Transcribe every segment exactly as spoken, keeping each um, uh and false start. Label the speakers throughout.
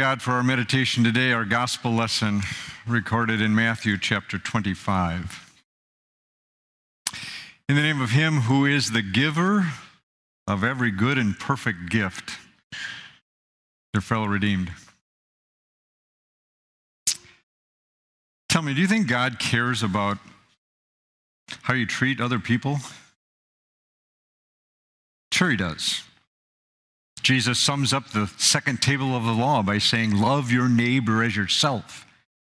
Speaker 1: God, for our meditation today, our gospel lesson recorded in Matthew chapter twenty-five. In the name of Him who is the giver of every good and perfect gift, dear fellow redeemed. Tell me, do you think God cares about how you treat other people? Sure He does. Jesus sums up the second table of the law by saying, love your neighbor as yourself.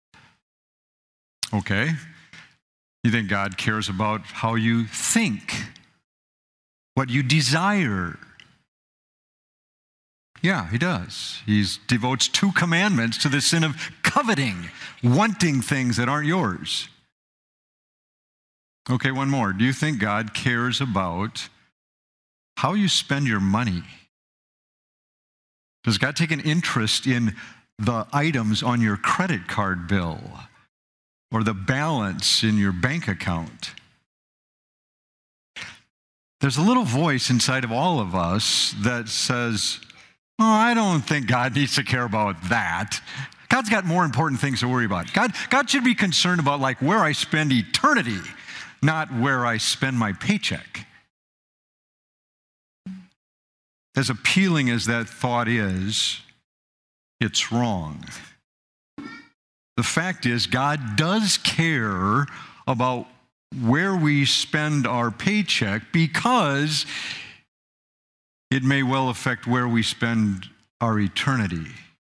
Speaker 1: Okay. You think God cares about how you think, what you desire? Yeah, He does. He devotes two commandments to the sin of coveting, wanting things that aren't yours. Okay, one more. Do you think God cares about how you spend your money? Does God take an interest in the items on your credit card bill or the balance in your bank account? There's a little voice inside of all of us that says, oh, I don't think God needs to care about that. God's got more important things to worry about. God, God should be concerned about like where I spend eternity, not where I spend my paycheck. As appealing as that thought is, it's wrong. The fact is, God does care about where we spend our paycheck because it may well affect where we spend our eternity.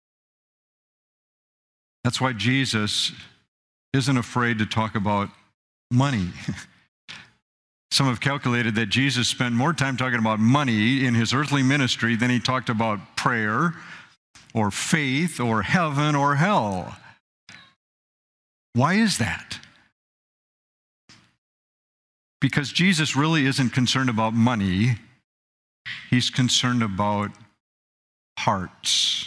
Speaker 1: That's why Jesus isn't afraid to talk about money. Some have calculated that Jesus spent more time talking about money in His earthly ministry than He talked about prayer or faith or heaven or hell. Why is that? Because Jesus really isn't concerned about money. He's concerned about hearts.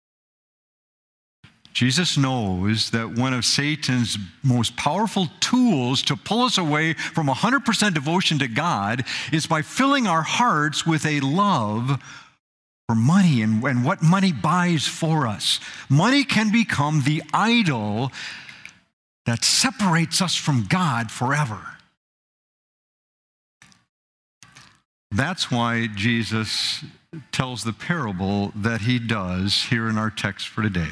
Speaker 1: Jesus knows that one of Satan's most powerful tools to pull us away from one hundred percent devotion to God is by filling our hearts with a love for money and, and what money buys for us. Money can become the idol that separates us from God forever. That's why Jesus tells the parable that He does here in our text for today.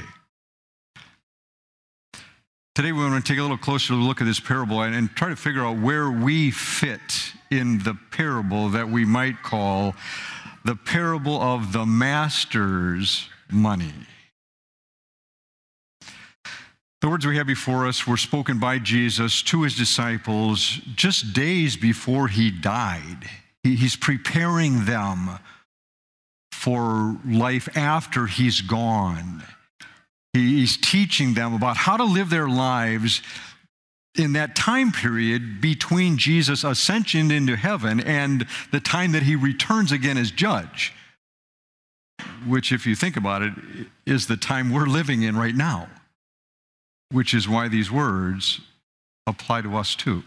Speaker 1: Today we want to take a little closer look at this parable and, and try to figure out where we fit in the parable that we might call the parable of the master's money. The words we have before us were spoken by Jesus to His disciples just days before He died. He, he's preparing them for life after He's gone. He's teaching them about how to live their lives in that time period between Jesus' ascension into heaven and the time that He returns again as judge, which, if you think about it, is the time we're living in right now, which is why these words apply to us too.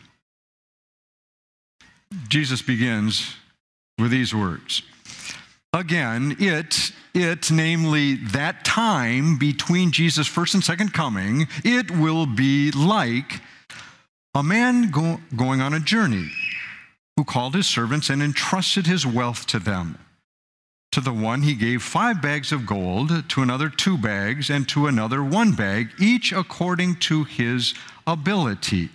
Speaker 1: Jesus begins with these words. Again, it, it, namely that time between Jesus' first and second coming, it will be like a man go, going on a journey who called his servants and entrusted his wealth to them. To the one he gave five bags of gold, to another two bags, and to another one bag, each according to his ability.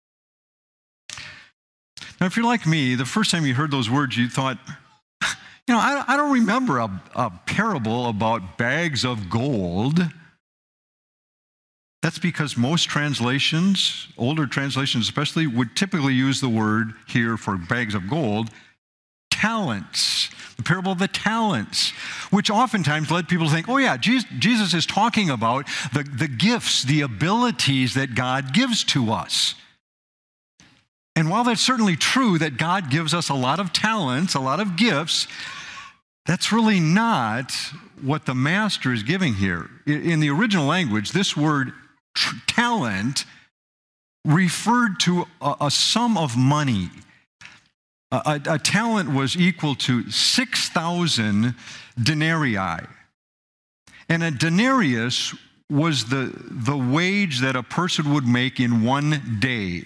Speaker 1: Now, if you're like me, the first time you heard those words, you thought, you know, I, I don't remember a, a parable about bags of gold. That's because most translations, older translations especially, would typically use the word here for bags of gold, talents. The parable of the talents, which oftentimes led people to think, oh yeah, Jesus is talking about the, the gifts, the abilities that God gives to us. And while that's certainly true that God gives us a lot of talents, a lot of gifts, that's really not what the master is giving here. In the original language, this word talent referred to a, a sum of money. A, a, a talent was equal to six thousand denarii. And a denarius was the, the wage that a person would make in one day.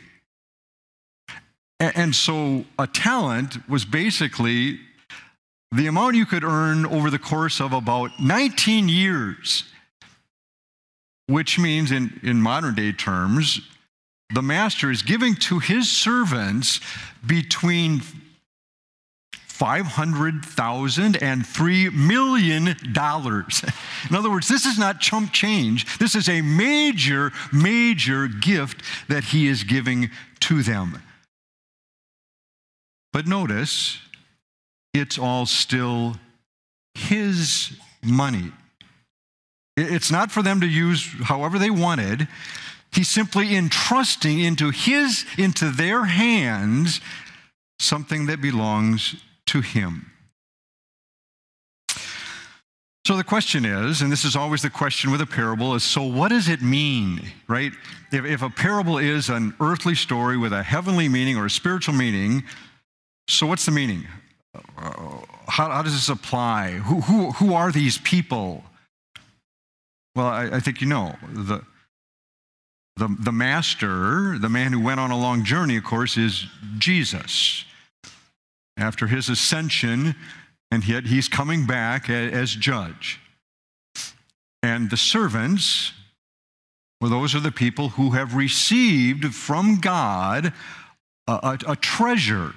Speaker 1: And so a talent was basically the amount you could earn over the course of about nineteen years, which means in, in modern day terms, the master is giving to his servants between five hundred thousand dollars and three million dollars. In other words, this is not chump change. This is a major, major gift that he is giving to them. But notice, it's all still his money. It's not for them to use however they wanted. He's simply entrusting into his, into their hands, something that belongs to him. So the question is, and this is always the question with a parable, is so what does it mean, right? If, if a parable is an earthly story with a heavenly meaning or a spiritual meaning, so what's the meaning? Uh, how, how does this apply? Who, who, who are these people? Well, I, I think you know. The, the, the master, the man who went on a long journey, of course, is Jesus. After his ascension, and yet he's coming back as judge. And the servants, well, those are the people who have received from God a, a, a treasure,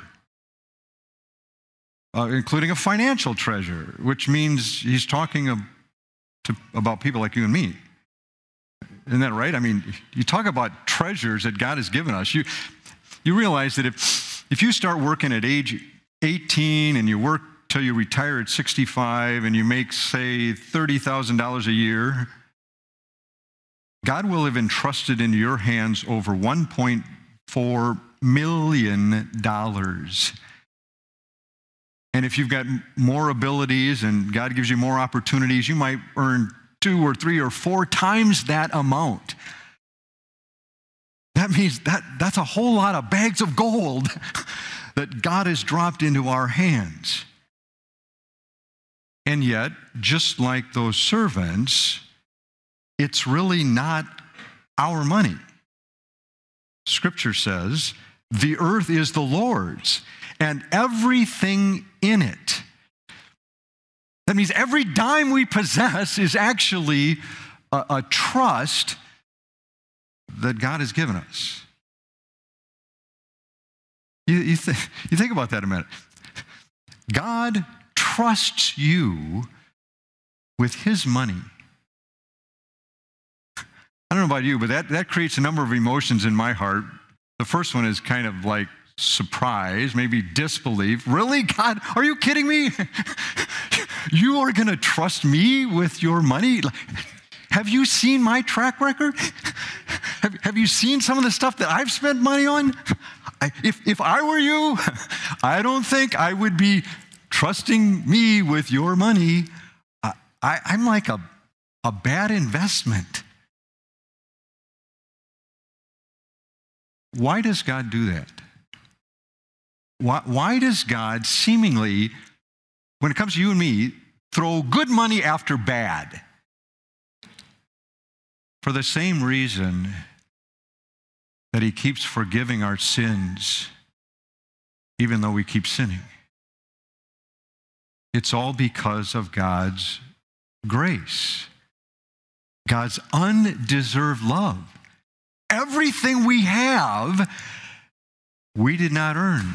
Speaker 1: uh, including a financial treasure, which means he's talking of, to, about people like you and me. Isn't that right? I mean, you talk about treasures that God has given us. You, you realize that if, if you start working at age eighteen and you work till you retire at sixty-five and you make, say, thirty thousand dollars a year, God will have entrusted into your hands over one point four million dollars. And if you've got more abilities and God gives you more opportunities, you might earn two or three or four times that amount. That means that that's a whole lot of bags of gold that God has dropped into our hands. And yet, just like those servants, it's really not our money. Scripture says, the earth is the Lord's, and everything in it. That means every dime we possess is actually a, a trust that God has given us. You, you, th- you think about that a minute. God trusts you with his money. I don't know about you, but that, that creates a number of emotions in my heart. The first one is kind of like surprise, maybe disbelief. Really, God? Are you kidding me? You are going to trust me with your money? Have you seen my track record? Have, have you seen some of the stuff that I've spent money on? I, if, if I were you, I don't think I would be trusting me with your money. I, I, I'm like a, a bad investment. Why does God do that? Why, why does God seemingly, when it comes to you and me, throw good money after bad? For the same reason that he keeps forgiving our sins, even though we keep sinning. It's all because of God's grace, God's undeserved love. Everything we have, we did not earn.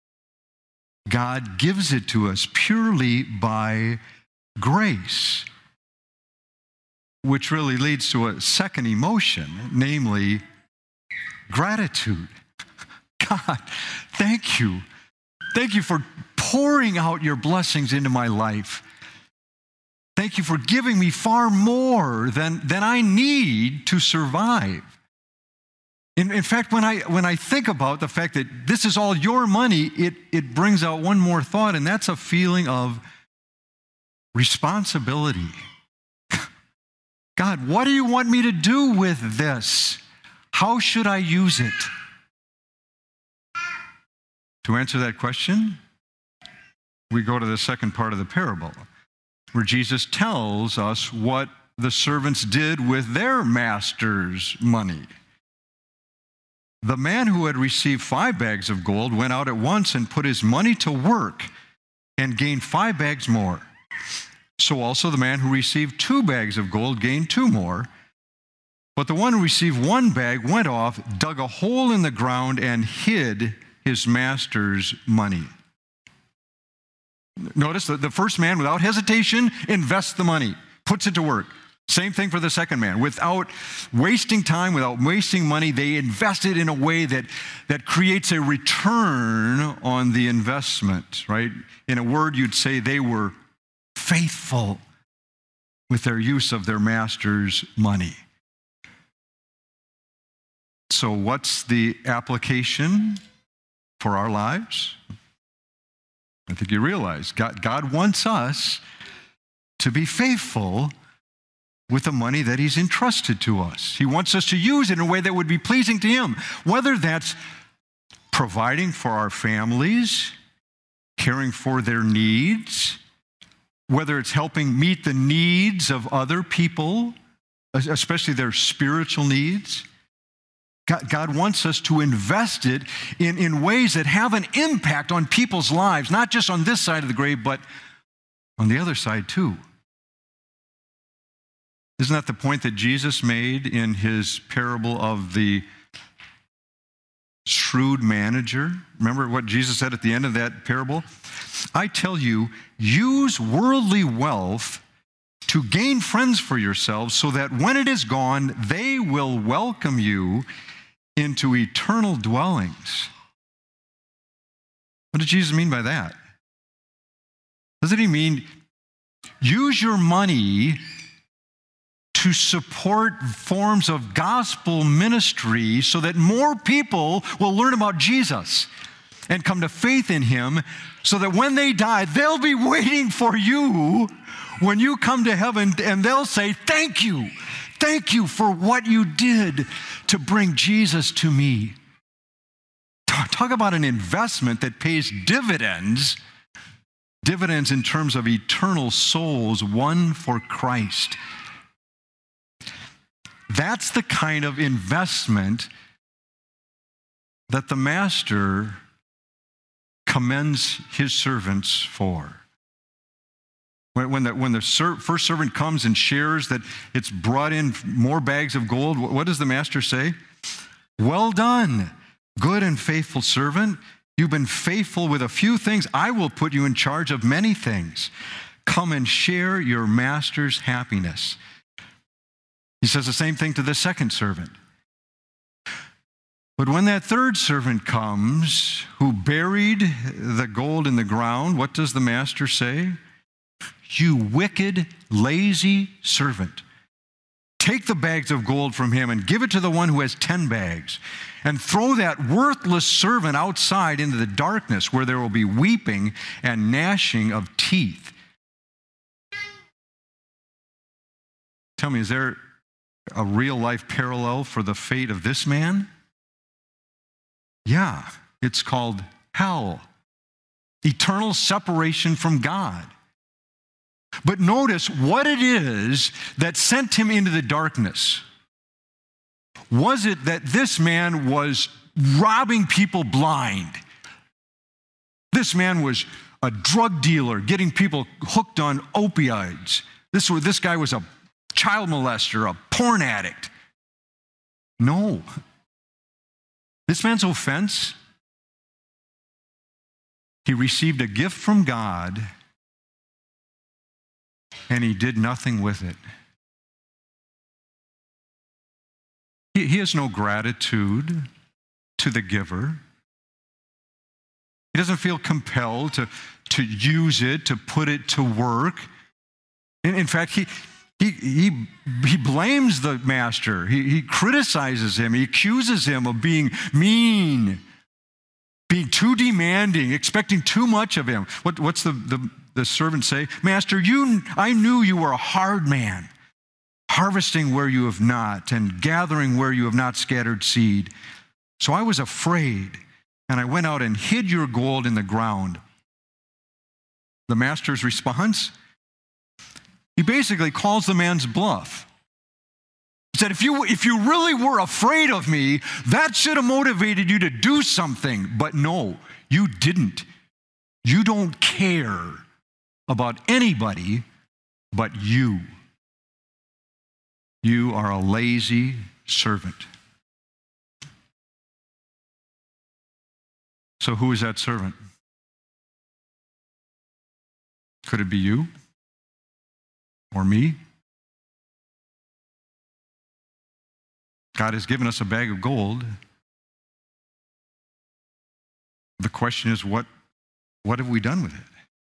Speaker 1: God gives it to us purely by grace, which really leads to a second emotion, namely gratitude. God, thank you. Thank you for pouring out your blessings into my life. Thank you for giving me far more than, than I need to survive. In, in fact, when I, when I think about the fact that this is all your money, it, it brings out one more thought, and that's a feeling of responsibility. God, what do you want me to do with this? How should I use it? To answer that question, we go to the second part of the parable, where Jesus tells us what the servants did with their master's money. The man who had received five bags of gold went out at once and put his money to work and gained five bags more. So also the man who received two bags of gold gained two more. But the one who received one bag went off, dug a hole in the ground, and hid his master's money. Notice that the first man, without hesitation, invests the money, puts it to work. Same thing for the second man. Without wasting time, without wasting money, they invest it in a way that, that creates a return on the investment, right? In a word, you'd say they were faithful with their use of their master's money. So what's the application for our lives? I think you realize God, God wants us to be faithful with the money that he's entrusted to us. He wants us to use it in a way that would be pleasing to him, whether that's providing for our families, caring for their needs, whether it's helping meet the needs of other people, especially their spiritual needs. God, God wants us to invest it in, in ways that have an impact on people's lives, not just on this side of the grave, but on the other side too. Isn't that the point that Jesus made in his parable of the shrewd manager? Remember what Jesus said at the end of that parable? I tell you, use worldly wealth to gain friends for yourselves, so that when it is gone, they will welcome you into eternal dwellings. What did Jesus mean by that? Doesn't he mean use your money to support forms of gospel ministry so that more people will learn about Jesus and come to faith in him, so that when they die, they'll be waiting for you when you come to heaven, and they'll say, thank you. Thank you for what you did to bring Jesus to me. Talk about an investment that pays dividends, dividends in terms of eternal souls won for Christ. That's the kind of investment that the master commends his servants for. When, when the, when the ser- first servant comes and shares that it's brought in more bags of gold, what, what does the master say? Well done, good and faithful servant. You've been faithful with a few things. I will put you in charge of many things. Come and share your master's happiness. He says the same thing to the second servant. But when that third servant comes, who buried the gold in the ground, what does the master say? You wicked, lazy servant. Take the bags of gold from him and give it to the one who has ten bags. And throw that worthless servant outside into the darkness, where there will be weeping and gnashing of teeth. Tell me, is there a real-life parallel for the fate of this man? Yeah, it's called hell. Eternal separation from God. But notice what it is that sent him into the darkness. Was it that this man was robbing people blind? This man was a drug dealer, getting people hooked on opioids. This, this guy was a child molester, a porn addict. No. This man's offense, he received a gift from God and he did nothing with it. He, he has no gratitude to the giver. He doesn't feel compelled to, to use it, to put it to work. In, in fact, he He, he, he blames the master. He, he criticizes him. He accuses him of being mean, being too demanding, expecting too much of him. What, what's the, the, the servant say? Master, you, I knew you were a hard man, harvesting where you have not and gathering where you have not scattered seed. So I was afraid, and I went out and hid your gold in the ground. The master's response? He basically calls the man's bluff. He said, if you, if you really were afraid of me, that should have motivated you to do something. But no, you didn't. You don't care about anybody but you. You are a lazy servant. So who is that servant? Could it be you or me? God has given us a bag of gold. The question is, what, what have we done with it?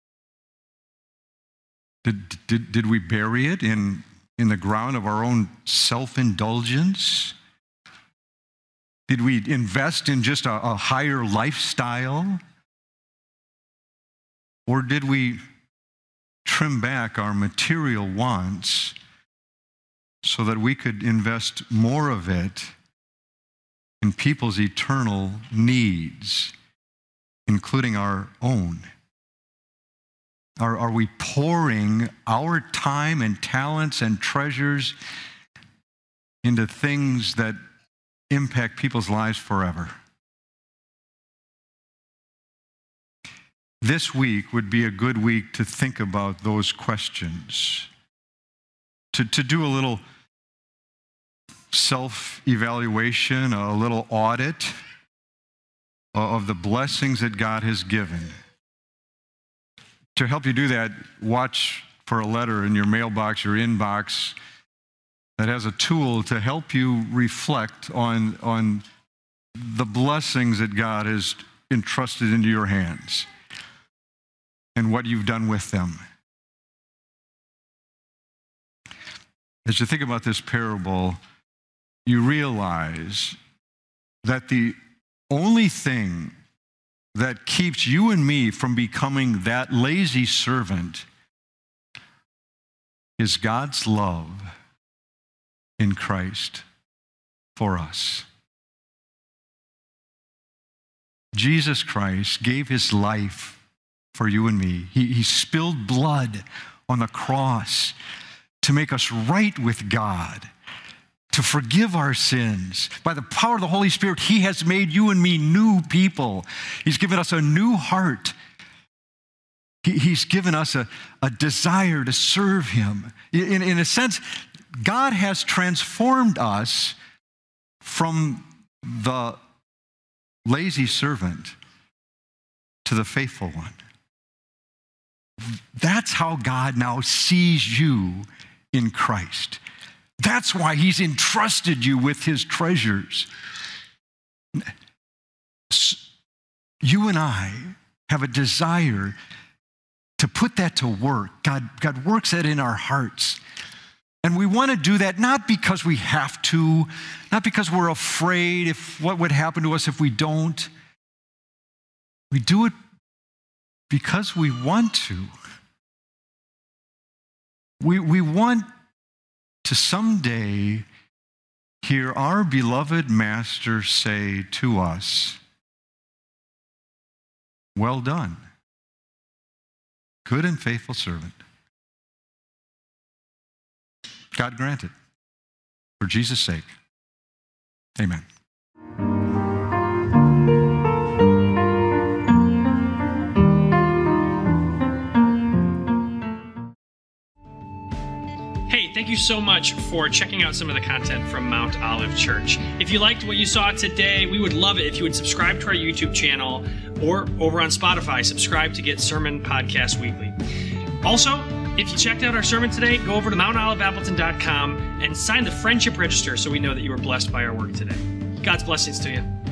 Speaker 1: Did, did, did we bury it in, in the ground of our own self-indulgence? Did we invest in just a, a higher lifestyle? Or did we trim back our material wants so that we could invest more of it in people's eternal needs, including our own? Are, are we pouring our time and talents and treasures into things that impact people's lives forever? This week would be a good week to think about those questions, to, to do a little self-evaluation, a little audit of the blessings that God has given. To help you do that, watch for a letter in your mailbox, your inbox, that has a tool to help you reflect on, on the blessings that God has entrusted into your hands and what you've done with them. As you think about this parable, you realize that the only thing that keeps you and me from becoming that lazy servant is God's love in Christ for us. Jesus Christ gave his life for you and me. He, he spilled blood on the cross to make us right with God, to forgive our sins. By the power of the Holy Spirit, he has made you and me new people. He's given us a new heart. He, he's given us a, a desire to serve him. In, in a sense, God has transformed us from the lazy servant to the faithful one. That's how God now sees you in Christ. That's why he's entrusted you with his treasures. You and I have a desire to put that to work. God, God works that in our hearts. And we want to do that not because we have to, not because we're afraid if what would happen to us if we don't. We do it because we want to. We, we want to someday hear our beloved Master say to us, "Well done, good and faithful servant." God grant it, for Jesus' sake. Amen.
Speaker 2: Hey, thank you so much for checking out some of the content from Mount Olive Church. If you liked what you saw today, we would love it if you would subscribe to our YouTube channel or over on Spotify, subscribe to get sermon podcasts weekly. Also, if you checked out our sermon today, go over to mount olive appleton dot com and sign the friendship register so we know that you were blessed by our work today. God's blessings to you.